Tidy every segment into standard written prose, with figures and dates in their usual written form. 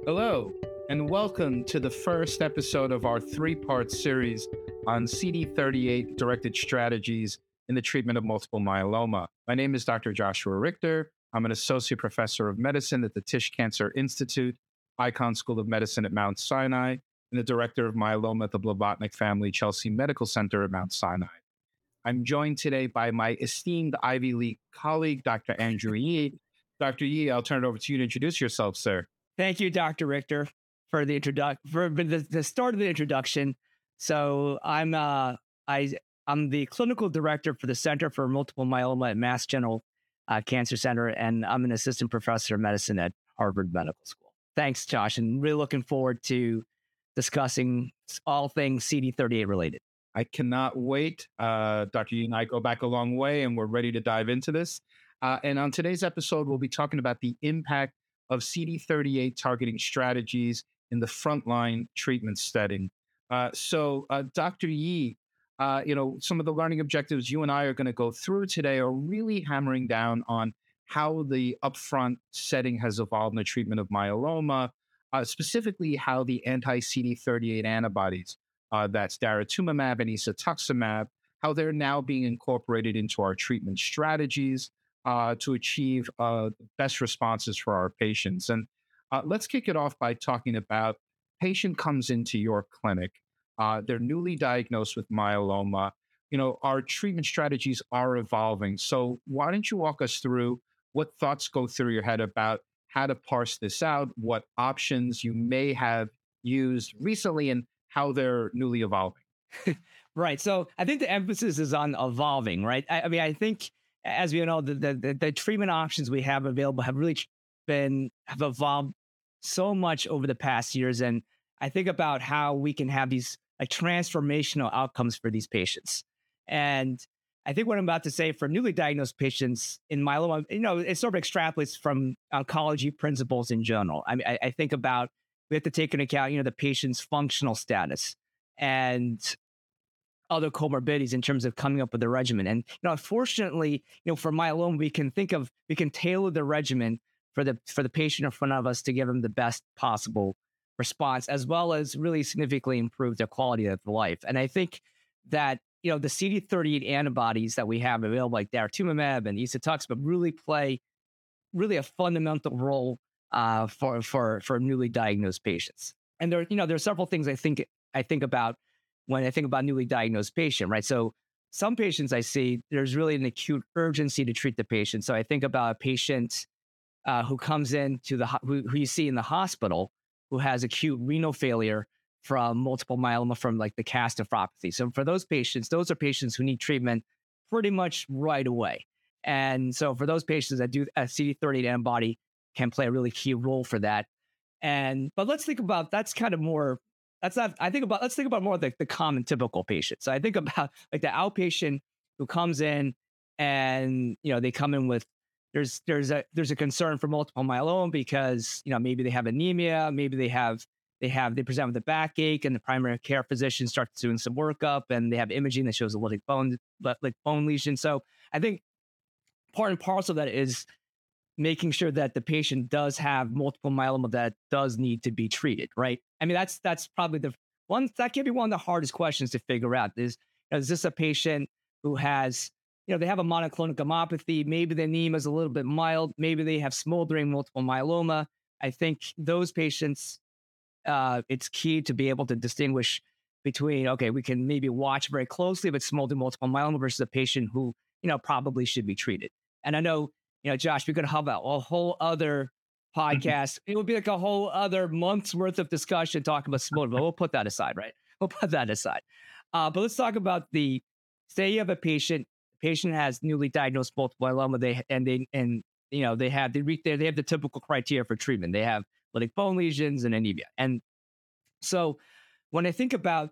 Hello, and welcome to the first episode of our three-part series on CD38 directed strategies in the treatment of multiple myeloma. My name is Dr. Joshua Richter. I'm an associate professor of medicine at the Tisch Cancer Institute, Icahn School of Medicine at Mount Sinai, and the director of myeloma at the Blavatnik Family Chelsea Medical Center at Mount Sinai. I'm joined today by my esteemed Ivy League colleague, Dr. Andrew Yee. Dr. Yee, I'll turn it over to you to introduce yourself, sir. Thank you, Dr. Richter, for the the start of the introduction. So I'm the clinical director for the Center for Multiple Myeloma at Mass General Cancer Center, and I'm an assistant professor of medicine at Harvard Medical School. Thanks, Josh, and really looking forward to discussing all things CD38 related. I cannot wait. Dr. Yee and I go back a long way, and we're ready to dive into this. And on today's episode, we'll be talking about the impact of CD38 targeting strategies in the frontline treatment setting. Dr. Yee, some of the learning objectives you and I are going to go through today are really hammering down on how the upfront setting has evolved in the treatment of myeloma, specifically how the anti-CD38 antibodies, that's daratumumab and isatuximab, how they're now being incorporated into our treatment strategies to achieve the best responses for our patients. And let's kick it off by talking about patient comes into your clinic. They're newly diagnosed with myeloma. Our treatment strategies are evolving. So why don't you walk us through what thoughts go through your head about how to parse this out, what options you may have used recently, and how they're newly evolving. Right. So I think the emphasis is on evolving, right? I think, as we know, the treatment options we have available have really have evolved so much over the past years. And I think about how we can have these like transformational outcomes for these patients. And I think what I'm about to say for newly diagnosed patients in myeloma, it sort of extrapolates from oncology principles in general. I think about we have to take into account, the patient's functional status and other comorbidities in terms of coming up with a regimen. And unfortunately, for myeloma, we can tailor the regimen for the patient in front of us to give them the best possible response, as well as really significantly improve their quality of life. And I think that the CD38 antibodies that we have available, like daratumumab and isatuximab, really play a fundamental role for newly diagnosed patients. And there are several things I think about when I think about newly diagnosed patient, right? So some patients I see, there's really an acute urgency to treat the patient. So I think about a patient who comes in who you see in the hospital who has acute renal failure from multiple myeloma from like the CAS nephropathy. So for those patients, those are patients who need treatment pretty much right away. And so for those patients that do a CD38 antibody can play a really key role for that. But let's think about let's think about more like the common typical patient. So I think about like the outpatient who comes in and they come in with there's a concern for multiple myeloma because maybe they have anemia, maybe they present with a backache, and the primary care physician starts doing some workup, and they have imaging that shows a lytic bone lesion. So I think part and parcel of that is making sure that the patient does have multiple myeloma that does need to be treated, right? I mean, that's probably that can be one of the hardest questions to figure out is this a patient who has, they have a monoclonal gammopathy, maybe the anemia is a little bit mild, maybe they have smoldering multiple myeloma. I think those patients, it's key to be able to distinguish between, okay, we can maybe watch very closely if it's smoldering multiple myeloma versus a patient who, probably should be treated. And I know, Josh, we could have a whole other podcast. It would be like a whole other month's worth of discussion talking about smoldering, but we'll put that aside, right? We'll put that aside. But let's talk about say you have a patient has newly diagnosed multiple myeloma, they have the typical criteria for treatment. They have lytic bone lesions and anemia. And so when I think about,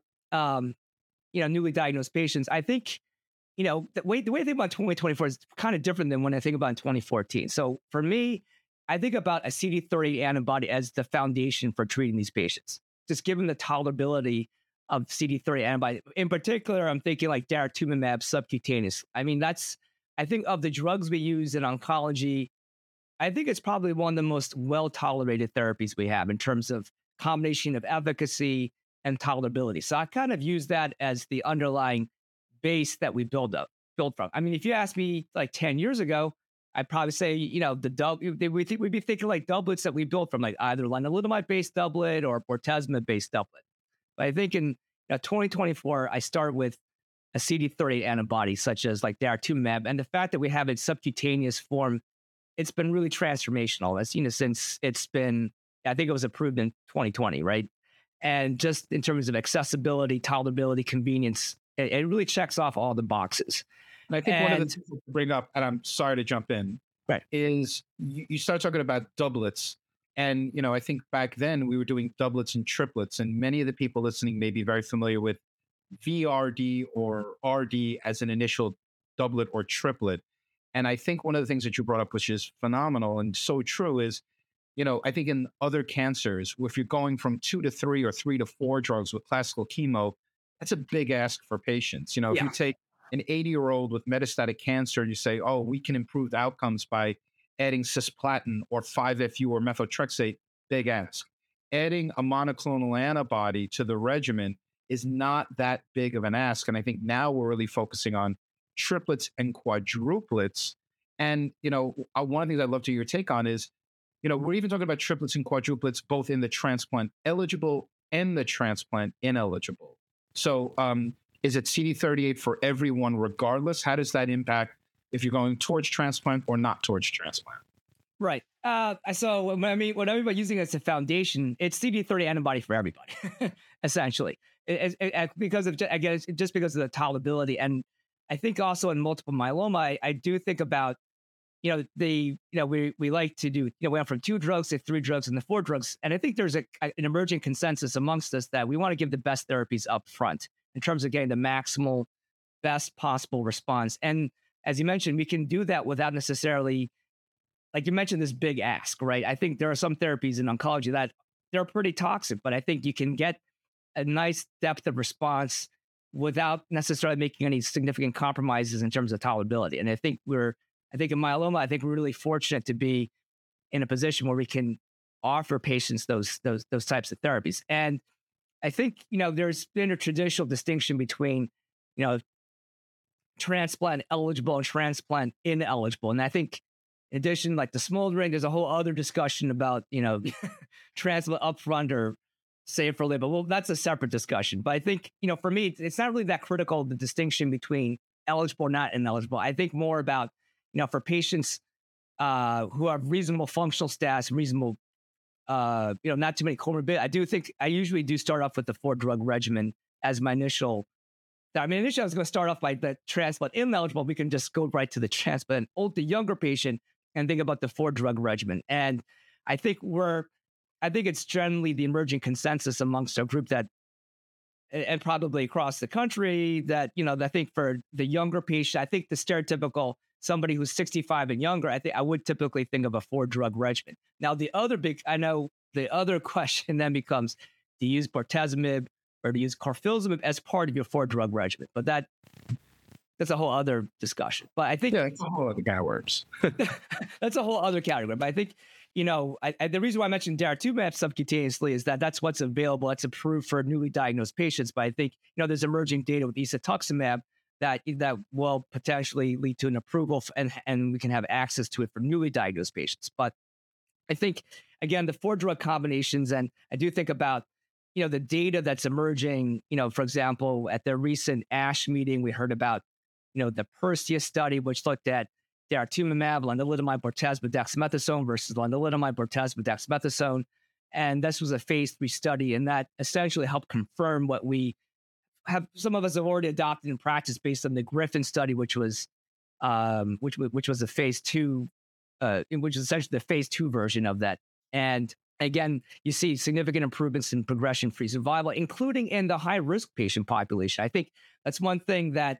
newly diagnosed patients, I think, the way I think about 2024 is kind of different than when I think about in 2014. So for me, I think about a CD30 antibody as the foundation for treating these patients, just given the tolerability of CD30 antibody. In particular, I'm thinking like daratumumab subcutaneous. I mean, I think of the drugs we use in oncology, I think it's probably one of the most well tolerated therapies we have in terms of combination of efficacy and tolerability. So I kind of use that as the underlying base that we build from. I mean, if you asked me like 10 years ago, I'd probably say, we'd be thinking like doublets that we built from like either lenalidomide based doublet or bortezomib based doublet. But I think in 2024, I start with a CD38 antibody such as like daratumumab, and the fact that we have its subcutaneous form, it's been really transformational. As since it's been, I think it was approved in 2020, right? And just in terms of accessibility, tolerability, convenience, it really checks off all the boxes. And I think one of the things to bring up, and I'm sorry to jump in, Right. is you start talking about doublets. And, I think back then we were doing doublets and triplets. And many of the people listening may be very familiar with VRD or RD as an initial doublet or triplet. And I think one of the things that you brought up, which is phenomenal and so true, is, I think in other cancers, if you're going from 2 to 3 or 3 to 4 drugs with classical chemo, that's a big ask for patients. If Yeah. you take an 80-year-old with metastatic cancer and you say, oh, we can improve the outcomes by adding cisplatin or 5-FU or methotrexate, big ask. Adding a monoclonal antibody to the regimen is not that big of an ask. And I think now we're really focusing on triplets and quadruplets. And, one of the things I'd love to hear your take on is, we're even talking about triplets and quadruplets, both in the transplant eligible and the transplant ineligible. So is it CD38 for everyone regardless? How does that impact if you're going towards transplant or not towards transplant? Right. So when I mean by using it as a foundation, it's CD30 antibody for everybody, essentially, because of just because of the tolerability. And I think also in multiple myeloma, I do think about we like to do we went from 2 drugs to 3 drugs and the 4 drugs, and I think there's an emerging consensus amongst us that we want to give the best therapies up front in terms of getting the maximal best possible response. And as you mentioned, we can do that without necessarily, like you mentioned, this big ask, right? I think there are some therapies in oncology that they're pretty toxic, but I think you can get a nice depth of response without necessarily making any significant compromises in terms of tolerability. And I think in myeloma, I think we're really fortunate to be in a position where we can offer patients those types of therapies. And I think, there's been a traditional distinction between, transplant eligible and transplant ineligible. And I think in addition, like the smoldering, there's a whole other discussion about, transplant upfront or save for labor. Well, that's a separate discussion. But I think, for me, it's not really that critical, the distinction between eligible, not ineligible. I think more about, for patients who have reasonable functional status, reasonable, not too many comorbid. I usually do start off with the 4-drug regimen as my initial. Initially I was going to start off by the transplant ineligible. We can just go right to the transplant, the younger patient, and think about the 4-drug regimen. And I think it's generally the emerging consensus amongst a group that, and probably across the country, that, I think for the younger patient, I think the stereotypical somebody who's 65 and younger, I think I would typically think of a 4-drug regimen. Now, the other question then becomes, do you use bortezomib or to use carfilzomib as part of your 4-drug regimen? But that's a whole other discussion. But I think it's a whole other can of worms. That's a whole other category. But I think, the reason why I mentioned daratumumab subcutaneously is that that's what's available. That's approved for newly diagnosed patients. But I think, there's emerging data with isatuximab that will potentially lead to an approval and we can have access to it for newly diagnosed patients. But I think, again, the 4-drug combinations, and I do think about, the data that's emerging, for example, at the recent ASH meeting, we heard about, the Perseus study, which looked at daratumumab, lenalidomide, bortezomib, dexamethasone versus lenalidomide, bortezomib, dexamethasone. And this was a phase 3 study, and that essentially helped confirm what some of us have already adopted in practice based on the Griffin study, which was a phase 2, which is essentially the phase 2 version of that. And again, you see significant improvements in progression-free survival, including in the high-risk patient population. I think that's one thing that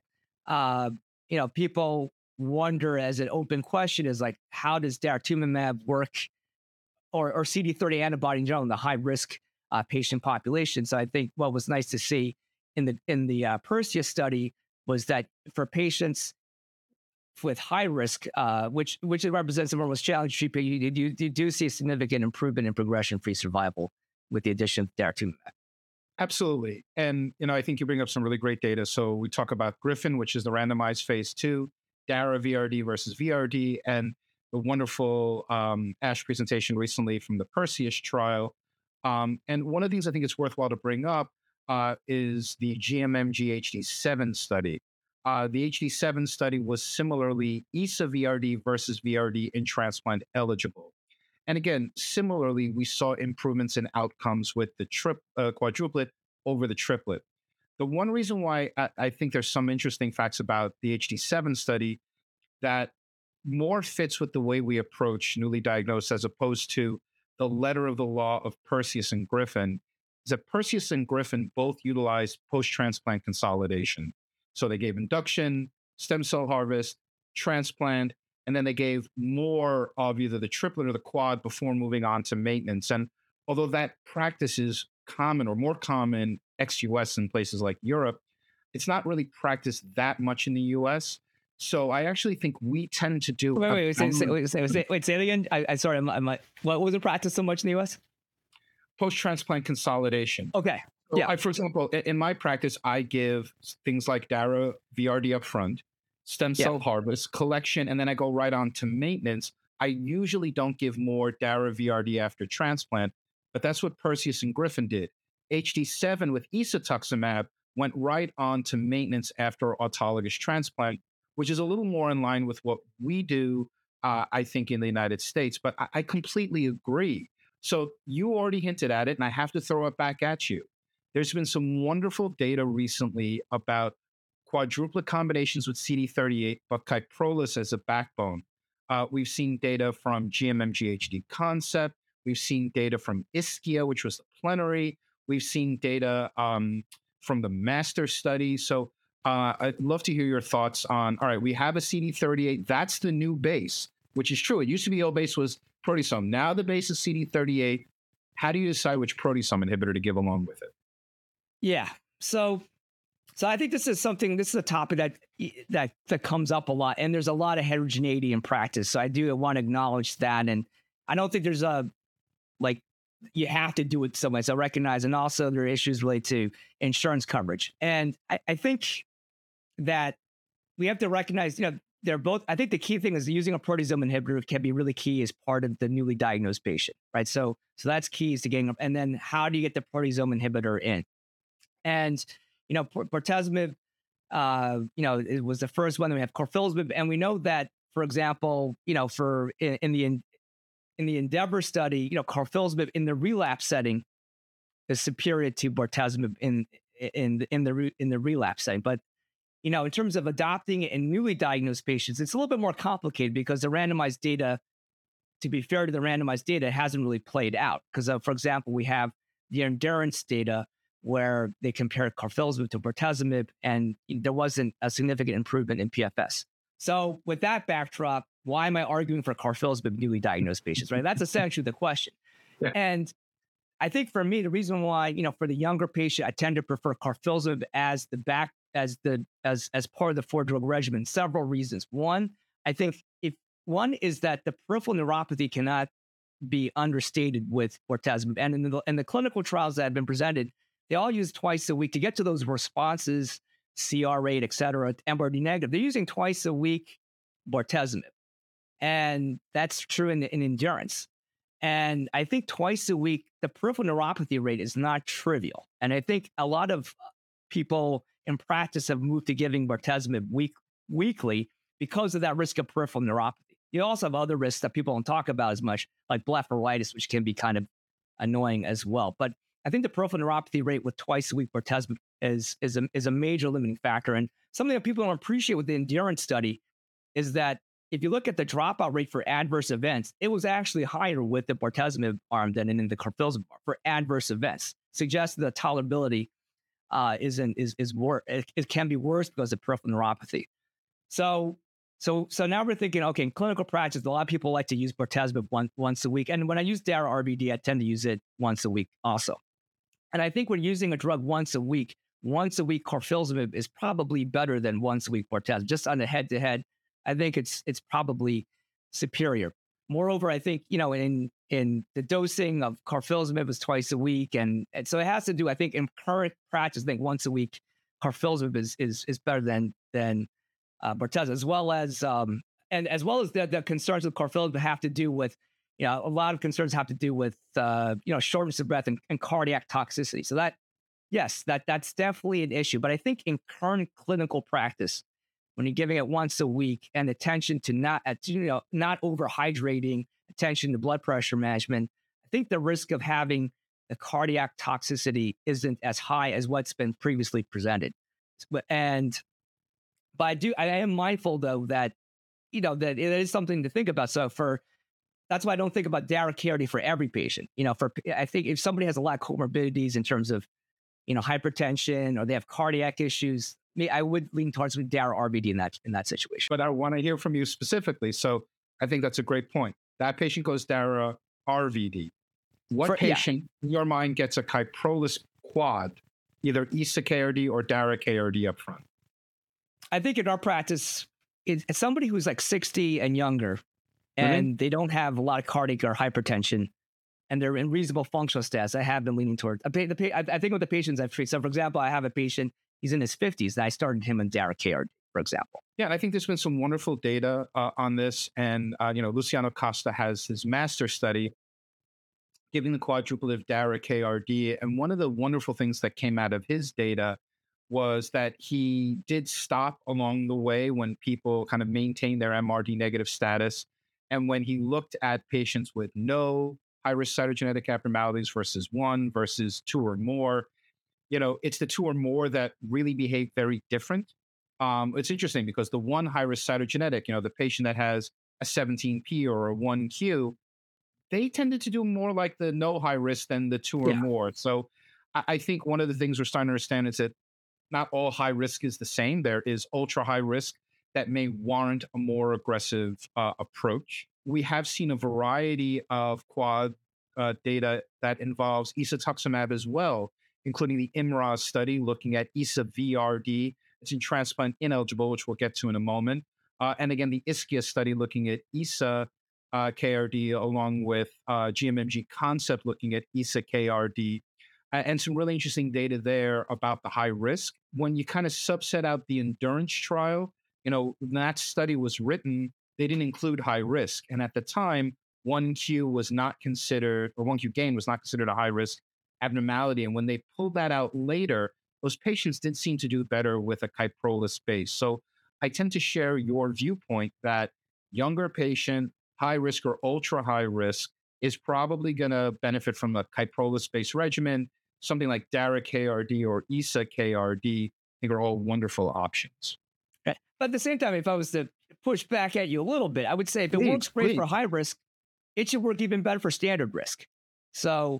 people wonder as an open question is like, how does daratumumab work, or CD30 antibody in general in the high-risk patient population? So I think what was nice to see in the Perseus study was that for patients with high risk, which represents the most challenging treatment, you do see a significant improvement in progression-free survival with the addition of daratumumab. Absolutely. And, I think you bring up some really great data. So we talk about Griffin, which is the randomized phase two, DARA VRD versus VRD, and the wonderful ASH presentation recently from the Perseus trial. And one of the things I think it's worthwhile to bring up is the GMMG HD7 study. The HD7 study was similarly ESA VRD versus VRD in transplant eligible. And again, similarly, we saw improvements in outcomes with the quadruplet over the triplet. The one reason why I think there's some interesting facts about the HD7 study that more fits with the way we approach newly diagnosed as opposed to the letter of the law of Perseus and Griffin is that Perseus and Griffin both utilized post-transplant consolidation. So they gave induction, stem cell harvest, transplant, and then they gave more of either the triplet or the quad before moving on to maintenance. And although that practice is common or more common ex-US in places like Europe, it's not really practiced that much in the US. So I actually think we tend to do. Say it again. Sorry, what was the practice so much in the US? Post-transplant consolidation. Okay. So Yeah. for example, in my practice, I give things like DARA VRD up front, stem cell harvest, collection, and then I go right on to maintenance. I usually don't give more DARA VRD after transplant, but that's what Perseus and Griffin did. HD7 with isatuximab went right on to maintenance after autologous transplant, which is a little more in line with what we do, I think, in the United States. But I completely agree. So you already hinted at it, and I have to throw it back at you. There's been some wonderful data recently about quadruplet combinations with CD38, but Kyprolis as a backbone. We've seen data from GMMGHD concept. We've seen data from Ischia, which was the plenary. We've seen data from the master study. So I'd love to hear your thoughts on, all right, we have a CD38. That's the new base, which is true. It used to be the old base was proteasome. Now the base is CD38. How do you decide which proteasome inhibitor to give along with it? Yeah. So I think this is a topic that comes up a lot, and there's a lot of heterogeneity in practice. So I do want to acknowledge that. And I don't think there's you have to do it some way. So I recognize, and also there are issues related to insurance coverage. And I think that we have to recognize, they're both, I think the key thing is using a proteasome inhibitor can be really key as part of the newly diagnosed patient, right? So that's keys to getting up. And then how do you get the proteasome inhibitor in? And, bortezomib, it was the first one. Then we have carfilzomib. And we know that, for example, in the Endeavor study, carfilzomib in the relapse setting is superior to bortezomib in the relapse setting. But, in terms of adopting it in newly diagnosed patients, it's a little bit more complicated because the randomized data, to be fair to the randomized data, hasn't really played out. Because, for example, we have the endurance data where they compared carfilzomib to bortezomib, and there wasn't a significant improvement in PFS. So with that backdrop, why am I arguing for carfilzomib newly diagnosed patients, right? That's essentially the question. Yeah. And I think for me, the reason why, for the younger patient, I tend to prefer carfilzomib as part of the 4-drug regimen. Several reasons. One is that the peripheral neuropathy cannot be understated with bortezomib. And in the clinical trials that have been presented, they all use twice a week to get to those responses, CR rate, et cetera, MRD negative. They're using twice a week bortezomib. And that's true in endurance. And I think twice a week, the peripheral neuropathy rate is not trivial. And I think a lot of people in practice have moved to giving bortezomib weekly because of that risk of peripheral neuropathy. You also have other risks that people don't talk about as much, like blepharitis, which can be kind of annoying as well. But I think the peripheral neuropathy rate with twice a week bortezomib is a major limiting factor. And something that people don't appreciate with the endurance study is that if you look at the dropout rate for adverse events, it was actually higher with the bortezomib arm than in the carfilzomib arm for adverse events, suggests that the tolerability is worse. It can be worse because of peripheral neuropathy. So now we're thinking, okay, in clinical practice, a lot of people like to use bortezomib once a week. And when I use DARA RBD, I tend to use it once a week also. And I think when using a drug once a week carfilzomib is probably better than once a week bortezomib, just on a head-to-head I think it's probably superior. Moreover, I think, in the dosing of carfilzomib was twice a week. And so it has to do, I think, in current practice, I think once a week, carfilzomib is better than Bortezomib, as well as the concerns with carfilzomib have to do with, a lot of concerns have to do with, shortness of breath and cardiac toxicity. So yes, that's definitely an issue. But I think in current clinical practice, when you're giving it once a week and attention to not overhydrating, attention to blood pressure management, I think the risk of having the cardiac toxicity isn't as high as what's been previously presented. But I am mindful though that that it is something to think about. So that's why I don't think about DARA-KRD for every patient. I think if somebody has a lot of comorbidities in terms of hypertension, or they have cardiac issues, I would lean towards with DARA-RVD in that situation. But I want to hear from you specifically. So I think that's a great point. That patient goes DARA-RVD. What patient in your mind gets a Kyprolis quad, either ESA-KRD or DARA-KRD up front? I think in our practice, it's somebody who's like 60 and younger, and they don't have a lot of cardiac or hypertension, and they're in reasonable functional status. I have been leaning toward. I think with the patients I've treated. So, for example, I have a patient, he's in his 50s, and I started him in DARA-KRD, for example. Yeah, and I think there's been some wonderful data on this. And, Luciano Costa has his master study giving the quadruple DARA-KRD. And one of the wonderful things that came out of his data was that he did stop along the way when people kind of maintained their MRD negative status. And when he looked at patients with no high-risk cytogenetic abnormalities versus one versus two or more, it's the two or more that really behave very different. It's interesting because the one high-risk cytogenetic, the patient that has a 17p or a 1q, they tended to do more like the no high risk than the two or more. So I think one of the things we're starting to understand is that not all high risk is the same. There is ultra high risk that may warrant a more aggressive approach. We have seen a variety of quad data that involves isatuximab as well, including the IMROZ study looking at ISA-VRD. It's in transplant ineligible, which we'll get to in a moment. And again, the ISKIA study looking at ISA-KRD along with GMMG Concept looking at ISA-KRD. And some really interesting data there about the high risk. When you kind of subset out the endurance trial, when that study was written, they didn't include high risk. And at the time, 1Q was not considered, or 1Q gain was not considered a high risk abnormality. And when they pulled that out later, those patients did seem to do better with a Kyprolis base. So I tend to share your viewpoint that younger patient, high risk or ultra high risk, is probably going to benefit from a Kyprolis-based regimen. Something like DARA-KRD or ISA-KRD, I think are all wonderful options. Right. But at the same time, if I was to push back at you a little bit, I would say if it works great for high risk, it should work even better for standard risk. I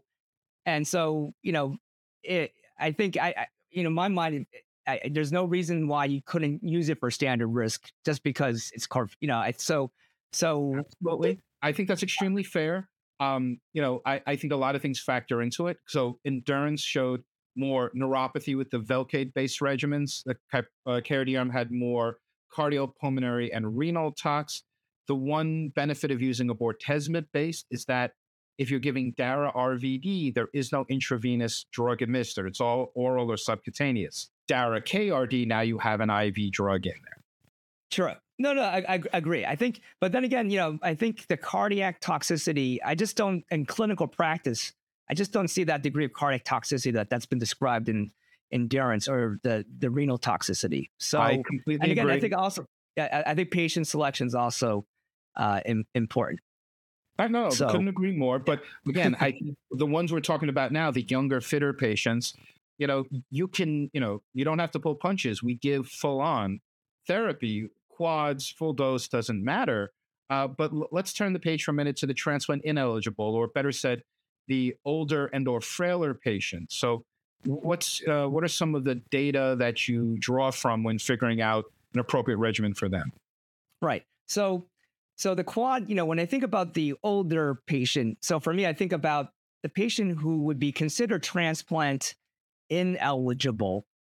think in my mind, there's no reason why you couldn't use it for standard risk just because it's Absolutely. I think that's extremely fair. I think a lot of things factor into it. So endurance showed more neuropathy with the Velcade-based regimens. The KRD arm had more cardiopulmonary and renal tox. The one benefit of using a bortezomib-based is that if you're giving DARA-RVD, there is no intravenous drug administered. It's all oral or subcutaneous. DARA-KRD, now you have an IV drug in there. Sure. No, I agree. I think, but then again, I think the cardiac toxicity, I just don't, in clinical practice, I just don't see that degree of cardiac toxicity that's been described in endurance or the renal toxicity. So I completely agree. I think also, I think patient selection is also important. I couldn't agree more. But again, the ones we're talking about now, the younger, fitter patients, you don't have to pull punches. We give full on therapy. Quads, full dose doesn't matter. But let's turn the page for a minute to the transplant ineligible, or better said, the older and or frailer patients. So what are some of the data that you draw from when figuring out an appropriate regimen for them? Right. So the quad, when I think about the older patient, so for me, I think about the patient who would be considered transplant ineligible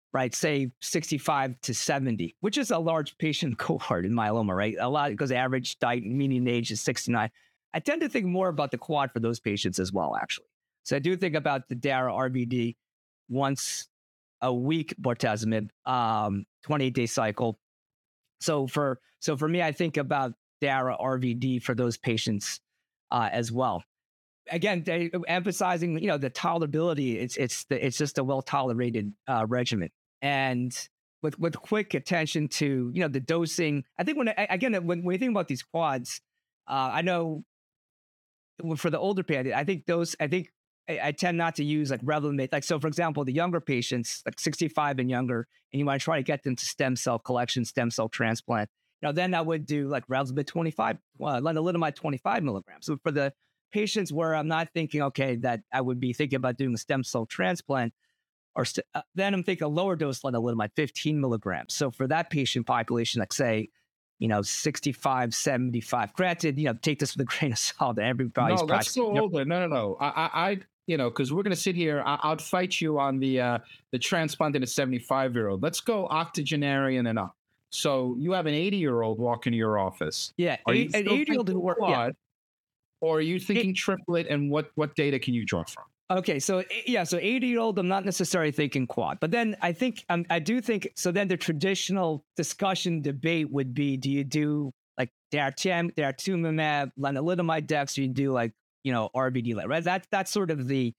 right? Say 65 to 70, which is a large patient cohort in myeloma, right? A lot because the average median age is 69. I tend to think more about the quad for those patients as well, actually. So I do think about the DARA RVD once a week bortezomib, 28-day cycle. So for me, I think about DARA RVD for those patients as well. Again, emphasizing the tolerability. It's just a well tolerated regimen, and with quick attention to the dosing. I think when we think about these quads, I know for the older patient, I tend not to use like Revlimid. Like, so for example, the younger patients, like 65 and younger, and you want to try to get them to stem cell collection, stem cell transplant. Then I would do like Revlimid 25, lenalidomide 25 milligrams. So for the patients where I'm not thinking, okay, that I would be thinking about doing a stem cell transplant, then I'm thinking a lower dose lenalidomide, 15 milligrams. So for that patient population, like say, 65, 75. Granted, take this with a grain of salt. Everybody's No, let's practicing. go older. No. Because we're going to sit here. I'll fight you on the transplanted 75-year-old. Let's go octogenarian and up. So you have an 80-year-old walking to your office. Yeah, Are you an still 80-year-old who thinking work. Yeah. quad, or are you thinking triplet? And what data can you draw from? Okay, so 80-year-old, I'm not necessarily thinking quad, but then I think I do think so. Then the traditional discussion debate would be: do you do like daratumumab, lenalidomide dex, or you do like RVD, right? That's sort of the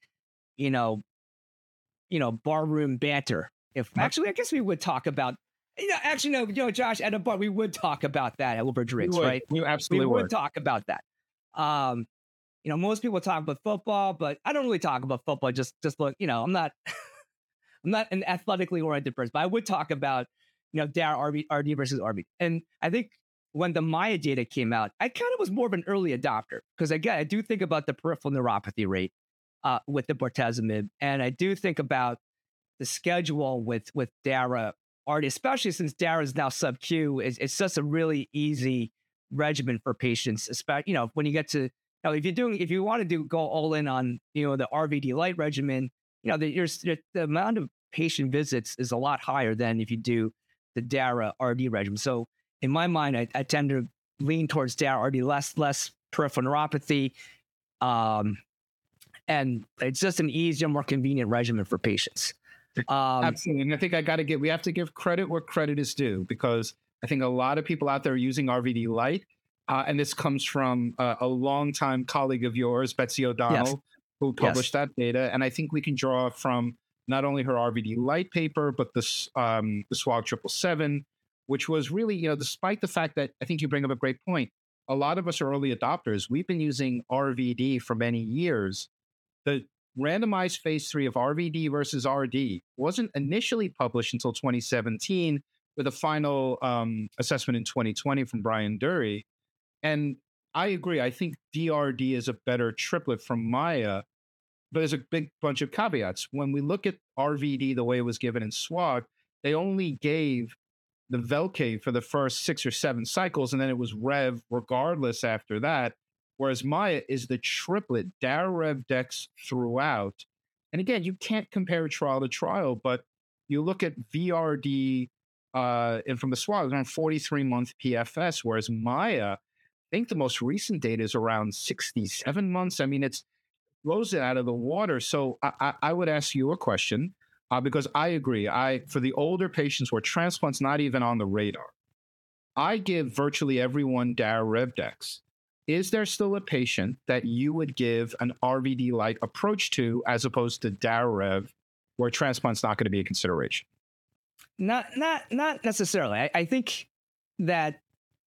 barroom banter. If actually, I guess we would talk about. Actually, no, Josh, at a bar we would talk about that over drinks, right? You absolutely would talk about that. Most people talk about football, but I don't really talk about football. Just look, I'm not an athletically oriented person, but I would talk about, DARA RD versus RB. And I think when the Maya data came out, I kind of was more of an early adopter because again, I do think about the peripheral neuropathy rate with the bortezomib, and I do think about the schedule with DARA RD, especially since DARA is now sub-Q. It's just a really easy regimen for patients, especially when you get to if you want to go all in on the RVD light regimen, the amount of patient visits is a lot higher than if you do the DARA RD regimen. So in my mind, I tend to lean towards DARA RD, less peripheral neuropathy, and it's just an easier, more convenient regimen for patients. Absolutely, and I think we have to give credit where credit is due, because I think a lot of people out there are using RVD light. And this comes from a longtime colleague of yours, Betsy O'Donnell, who published that data. And I think we can draw from not only her RVD light paper, but the SWOG 777, which was really, despite the fact that I think you bring up a great point, a lot of us are early adopters. We've been using RVD for many years. The randomized phase 3 of RVD versus RD wasn't initially published until 2017, with a final assessment in 2020 from Brian Dury. And I agree. I think DRD is a better triplet from Maya, but there's a big bunch of caveats. When we look at RVD, the way it was given in SWOG, they only gave the Velcade for the first 6 or 7 cycles, and then it was Rev regardless after that. Whereas Maya is the triplet, DARA, Rev, Dex throughout. And again, you can't compare trial to trial, but you look at VRD and from the SWOG, around 43-month PFS, whereas Maya, I think the most recent data is around 67 months. I mean, it blows it out of the water. So I would ask you a question, because I agree. For the older patients where transplant's not even on the radar, I give virtually everyone DARA Revdex. Is there still a patient that you would give an RVD-like approach to as opposed to DARA Rev, where transplant's not going to be a consideration? Not necessarily. I think that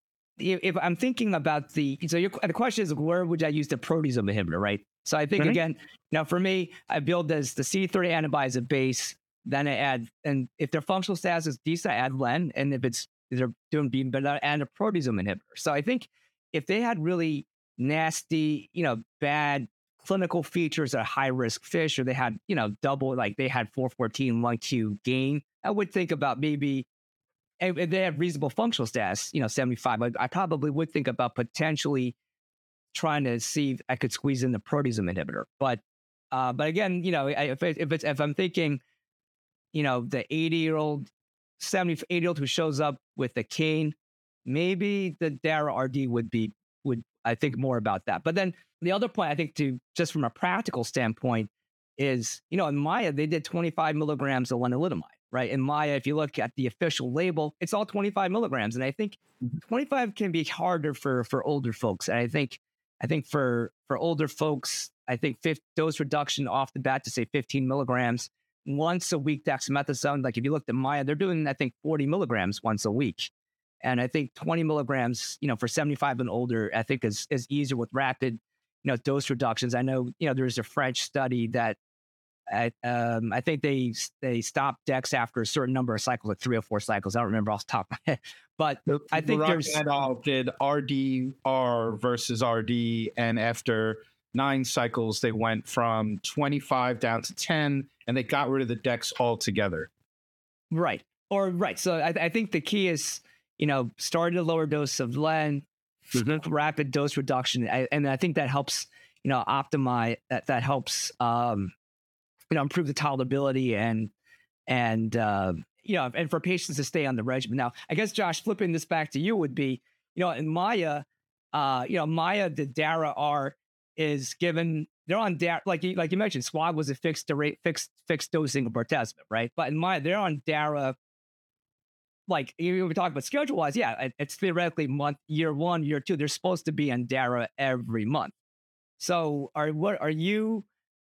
if I'm thinking about the question is, where would I use the proteasome inhibitor, right? So I think again, for me, I build as the CD30 antibody as a base, then I add, and if their functional status is decent, I add len, and if they're doing beam, but I add a proteasome inhibitor. So I think if they had really nasty, bad clinical features at high risk fish, or they had, double, like they had 414 1Q gain, I would think about maybe. If they have reasonable functional status, 75, I probably would think about potentially trying to see if I could squeeze in the proteasome inhibitor. But again, if I'm thinking, the 80-year-old, 80-year-old who shows up with a cane, maybe the Dara RD would I think more about that. But then the other point I think to just from a practical standpoint is, in Maya, they did 25 milligrams of lenalidomide, right? In Maya, if you look at the official label, it's all 25 milligrams. And I think 25 can be harder for older folks. And I think for older folks, I think dose reduction off the bat to say 15 milligrams once a week dexamethasone. Like if you looked at Maya, they're doing, I think, 40 milligrams once a week. And I think 20 milligrams, for 75 and older, I think is easier with rapid, dose reductions. I know, there's a French study that I think they stopped Dex after a certain number of cycles, like 3 or 4 cycles. I don't remember off the top of my head, but I think there's did RDR versus RD, and after 9 cycles, they went from 25 down to 10, and they got rid of the Dex altogether. Right. So I think the key is, start at a lower dose of Len, rapid dose reduction, and I think that helps, optimize that helps. Improve the tolerability and for patients to stay on the regimen. Now, I guess, Josh, flipping this back to you would be, in Maya, the Dara R is given, they're on Dara, like you mentioned, SWAB was a fixed dosing of bortezomib, right? But in Maya, they're on Dara, like you were talking about schedule wise, yeah, it's theoretically year 1, year 2, they're supposed to be on Dara every month. So are you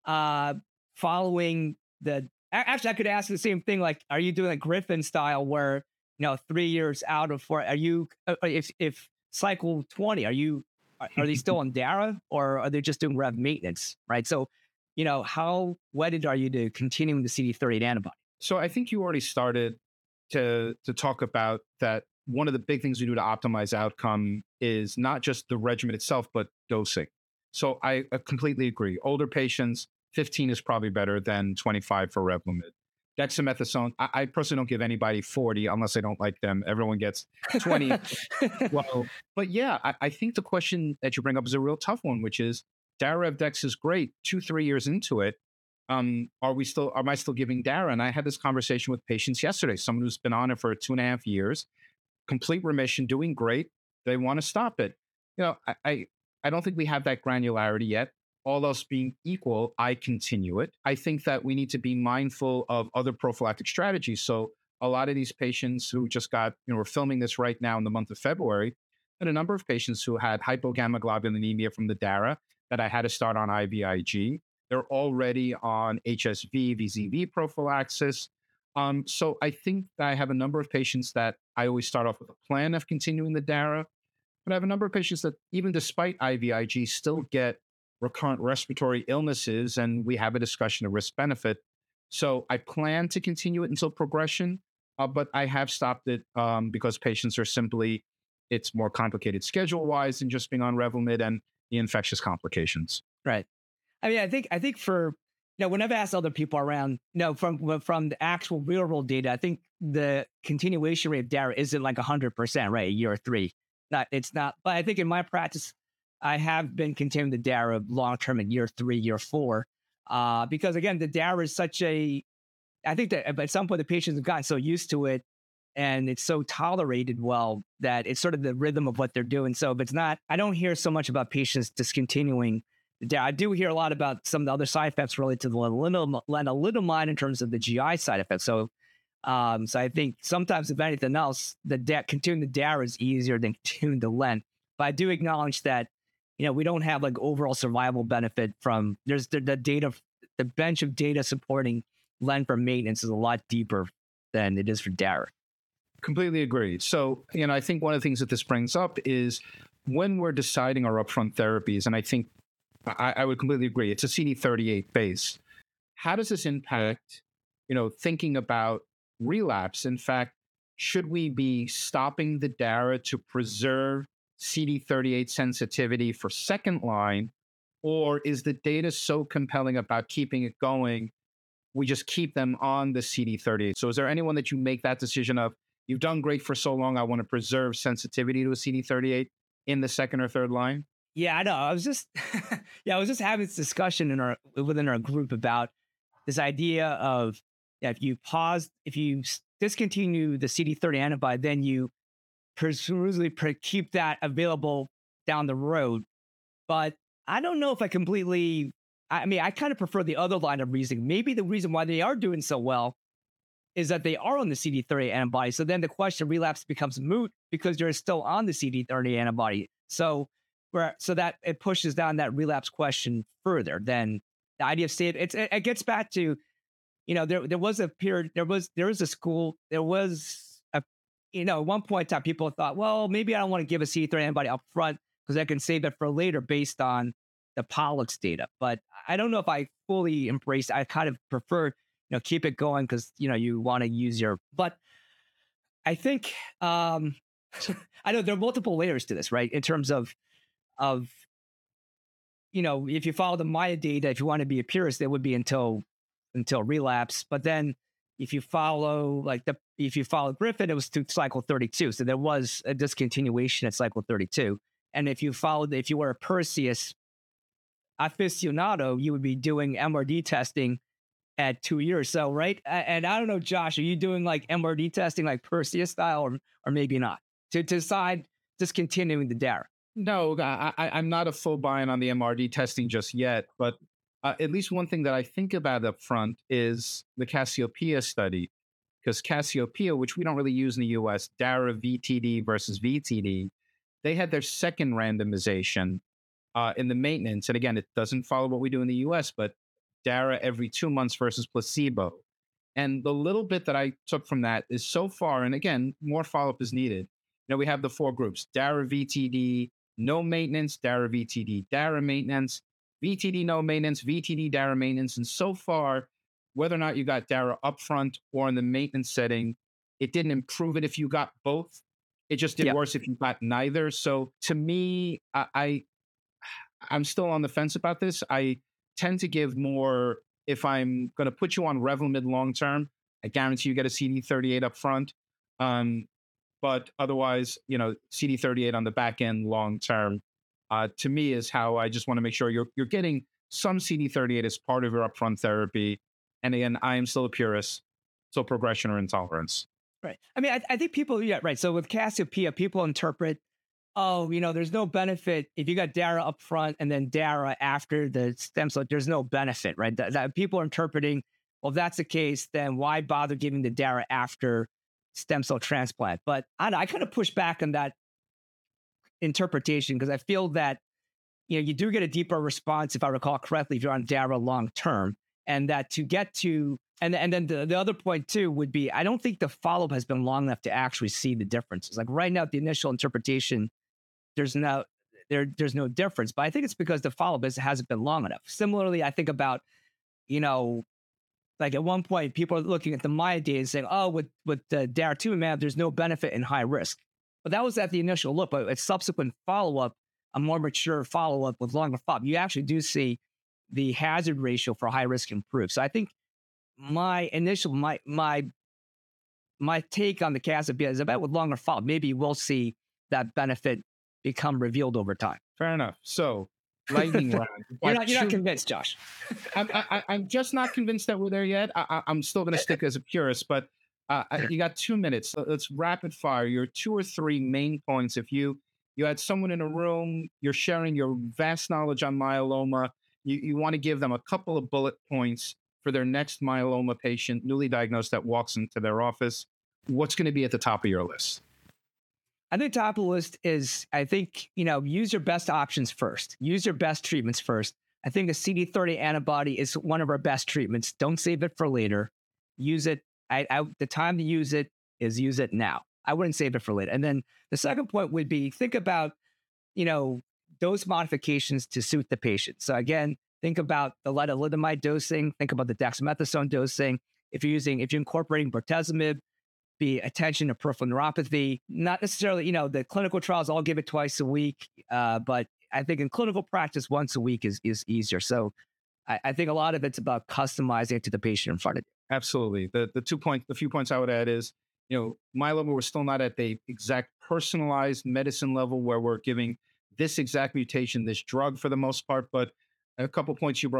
following actually I could ask the same thing, like, are you doing a Griffin style where 3 years out of 4, are you if cycle 20, are they still on Dara, or are they just doing rev maintenance, right? So how wedded are you to continuing the CD38 antibody? So I think you already started to talk about that. One of the big things we do to optimize outcome is not just the regimen itself, but dosing. So I completely agree. Older patients, 15 is probably better than 25 for Revlimid. Dexamethasone, I personally don't give anybody 40 unless I don't like them. Everyone gets 20. Well, but yeah, I think the question that you bring up is a real tough one, which is Dara Dex is great. 2-3 years into it, am I still giving Dara? And I had this conversation with patients yesterday. Someone who's been on it for 2.5 years, complete remission, doing great. They want to stop it. I don't think we have that granularity yet. All else being equal, I continue it. I think that we need to be mindful of other prophylactic strategies. So a lot of these patients who just got, we're filming this right now in the month of February, and a number of patients who had hypogammaglobulinemia from the DARA that I had to start on IVIG. They're already on HSV, VZV prophylaxis. So I think that I have a number of patients that I always start off with a plan of continuing the DARA, but I have a number of patients that even despite IVIG still get recurrent respiratory illnesses, and we have a discussion of risk benefit. So I plan to continue it until progression, but I have stopped it because patients are simply, it's more complicated schedule wise than just being on Revlimid and the infectious complications. Right. I mean, I think for, whenever I ask other people around, from the actual real world data, I think the continuation rate of Dara isn't like 100%, right? Year 3. It's not, but I think in my practice, I have been continuing the Dara long term in year 3, year 4, because again, the Dara is I think that at some point the patients have gotten so used to it and it's so tolerated well that it's sort of the rhythm of what they're doing. So if it's not, I don't hear so much about patients discontinuing the Dara. I do hear a lot about some of the other side effects related to the lenalidomide in terms of the GI side effects. So I think sometimes, if anything else, continuing the Dara is easier than continuing the Len. But I do acknowledge that we don't have like overall survival benefit from there's the data, the bench of data supporting Len for maintenance is a lot deeper than it is for Dara. Completely agree. So, I think one of the things that this brings up is when we're deciding our upfront therapies, and I think I would completely agree, it's a CD38 base. How does this impact, thinking about relapse? In fact, should we be stopping the Dara to preserve CD38 sensitivity for second line, or is the data so compelling about keeping it going, we just keep them on the CD38? So is there anyone that you make that decision of, you've done great for so long, I want to preserve sensitivity to a CD38 in the second or third line? Yeah, I know. I was just having this discussion within our group about this idea of Yeah, if you discontinue the CD30 antibody, then you presumably keep that available down the road. But I don't know if I completely. I mean, I kind of prefer the other line of reasoning. Maybe the reason why they are doing so well is that they are on the CD30 antibody. So then the question of relapse becomes moot because you're still on the CD30 antibody. So that it pushes down that relapse question further. Then the idea of it gets back to, there was a period, there was a school, there was a, at one point in time, people thought, well, maybe I don't want to give a CD30 antibody up front because I can save it for later based on the Pollux data. But I don't know if I fully embrace. I kind of prefer, keep it going because you want to use but I think I know there are multiple layers to this, right? In terms of if you follow the Maya data, if you want to be a purist, it would be until relapse. But then if you follow Griffin, it was to cycle 32. So there was a discontinuation at cycle 32. And if you were a Perseus aficionado, you would be doing MRD testing at 2 years. So, right. And I don't know, Josh, are you doing like MRD testing like Perseus style or maybe not to decide discontinuing the DARA? No, I'm not a full buy-in on the MRD testing just yet, but at least one thing that I think about up front is the Cassiopeia study, because Cassiopeia, which we don't really use in the US, DARA VTD versus VTD, they had their second randomization in the maintenance. And again, it doesn't follow what we do in the US, but DARA every 2 months versus placebo. And the little bit that I took from that is so far, and again, more follow-up is needed. We have the 4 groups: DARA VTD, no maintenance, DARA VTD, DARA maintenance, VTD no maintenance, VTD DARA maintenance. And so far, whether or not you got DARA upfront or in the maintenance setting, it didn't improve it if you got both. It just did worse if you got neither. So to me, I'm still on the fence about this. I tend to give more, if I'm going to put you on Revlimid long term, I guarantee you get a CD38 up front. But otherwise, CD38 on the back end long term, to me, is how I just want to make sure you're getting some CD38 as part of your upfront therapy. And again, I am still a purist, so progression or intolerance. Right. I mean, I think people, yeah, right. So with Cassiopeia, people interpret, oh, there's no benefit if you got DARA up front and then DARA after the stem cell. There's no benefit, right? That people are interpreting, well, if that's the case, then why bother giving the DARA after stem cell transplant? But I kind of push back on that interpretation because I feel that you do get a deeper response, if I recall correctly, if you're on DARA long term, and that to get to and then the other point too would be, I don't think the follow-up has been long enough to actually see the differences. Like right now, the initial interpretation, there's no difference, but I think it's because the follow-up hasn't been long enough. Similarly, I think about, like at one point, people are looking at the Maya data and saying, oh, with the daratumumab, there's no benefit in high risk. But that was at the initial look, but at subsequent follow-up, a more mature follow-up with longer follow-up, you actually do see the hazard ratio for high risk improve. So I think my take on the Cassiopeia is about with longer follow-up, maybe we'll see that benefit become revealed over time. Fair enough. So lightning round. You're not convinced, Josh. I'm just not convinced that we're there yet. I'm still going to stick as a purist, but you got 2 minutes. So let's rapid fire your 2 or 3 main points. If you had someone in a room, you're sharing your vast knowledge on myeloma, you want to give them a couple of bullet points for their next myeloma patient, newly diagnosed, that walks into their office, what's going to be at the top of your list? I think top of the list is, use your best options first. Use your best treatments first. I think a CD30 antibody is one of our best treatments. Don't save it for later. Use it. The time to use it is use it now. I wouldn't save it for later. And then the second point would be, think about, dose modifications to suit the patient. So again, think about the lenalidomide dosing. Think about the dexamethasone dosing. If you're incorporating bortezomib, be attention to peripheral neuropathy. Not necessarily, the clinical trials all give it twice a week, but I think in clinical practice, once a week is easier. So I think a lot of it's about customizing it to the patient in front of you. Absolutely. The few points I would add is, myeloma, we're still not at the exact personalized medicine level where we're giving this exact mutation, this drug for the most part, but a couple points you brought up.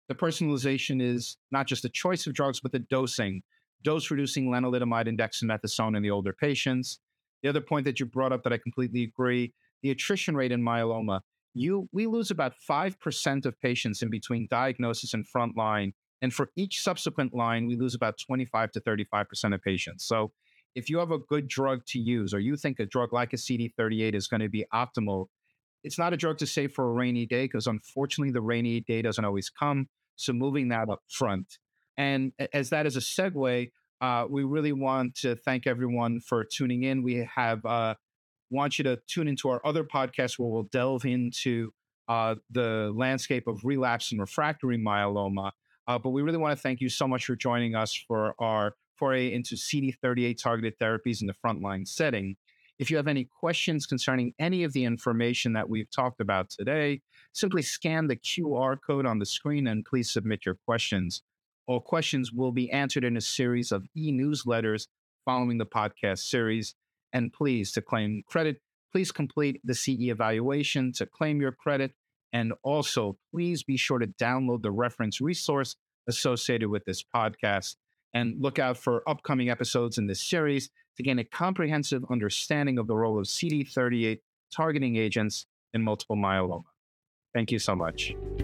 The personalization is not just the choice of drugs, but the dosing, dose reducing lenalidomide and dexamethasone in the older patients. The other point that you brought up that I completely agree, the attrition rate in myeloma. We lose about 5% of patients in between diagnosis and frontline. And for each subsequent line, we lose about 25 to 35% of patients. So if you have a good drug to use, or you think a drug like a CD38 is going to be optimal, it's not a drug to save for a rainy day because unfortunately the rainy day doesn't always come. So moving that up front. And as that is a segue, we really want to thank everyone for tuning in. We have want you to tune into our other podcast where we'll delve into the landscape of relapse and refractory myeloma. But we really want to thank you so much for joining us for our foray into CD38 targeted therapies in the frontline setting. If you have any questions concerning any of the information that we've talked about today, simply scan the QR code on the screen and please submit your questions. All questions will be answered in a series of e-newsletters following the podcast series. And please, to claim credit, please complete the CE evaluation to claim your credit. And also, please be sure to download the reference resource associated with this podcast and look out for upcoming episodes in this series to gain a comprehensive understanding of the role of CD38 targeting agents in multiple myeloma. Thank you so much.